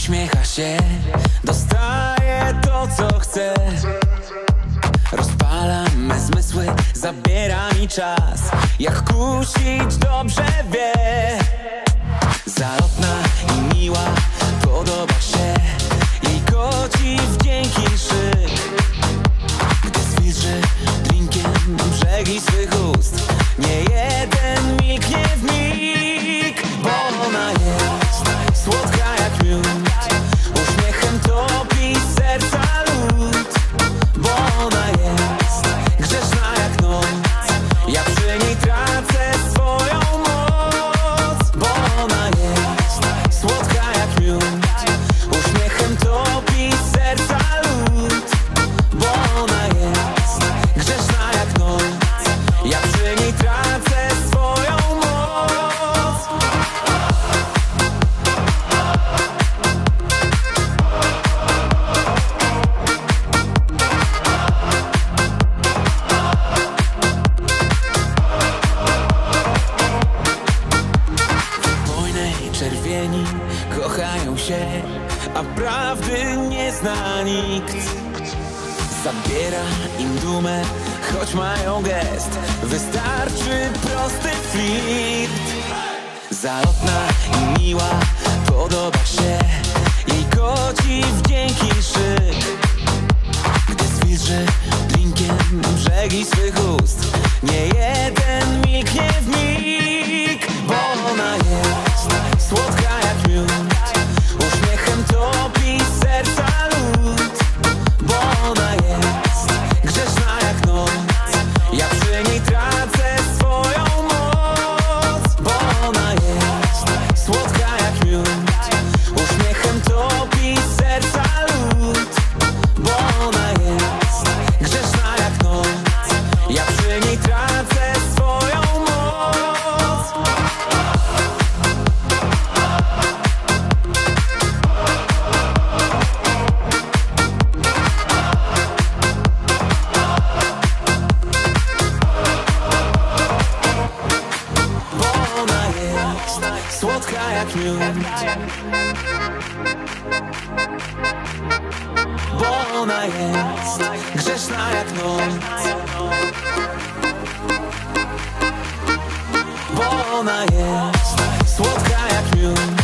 Uśmiecha się, dostaje to, co chce. Rozpala me zmysły, zabiera mi czas. Jak kusić dobrze wie. Zalotna i miła, podoba się jej koci wdzięki szyk. Gdy zwilży drinkiem brzegi swych ust, nie jeden milknie w mig. Bo ona jest słodka jak miód, uśmiechem topi serca lód. Bo ona jest grzeszna jak noc, ja przy niej tracę swoją moc. Bo ona jest słodka jak miód, uśmiechem topi serca lód. Bo ona jest grzeszna jak noc, ja przy niej tracę swoją moc. W wojnej czerwieni kochają się, a prawdy nie zna nikt. Zabiera im dumę, choć mają gest, wystarczy prosty flirt. Zalotna i miła, podoba się jej koci wdzięki szyk. Gdy zwilży drinkiem brzegi swych ust, nie jeden milknie w mig. Bo ona jest słodka jak miód, uśmiechem topi serca lód. Bo ona jest grzeszna jak noc, ja przy niej tracę swoją moc. Bo ona jest słodka jak miód, uśmiechem topi serca lód. Bo ona jest grzeszna jak noc, ja przy niej tracę swoją moc. Bo ona jest słodka jak miód, bo ona jest grzeszna jak noc. Bo ona jest słodka jak miód.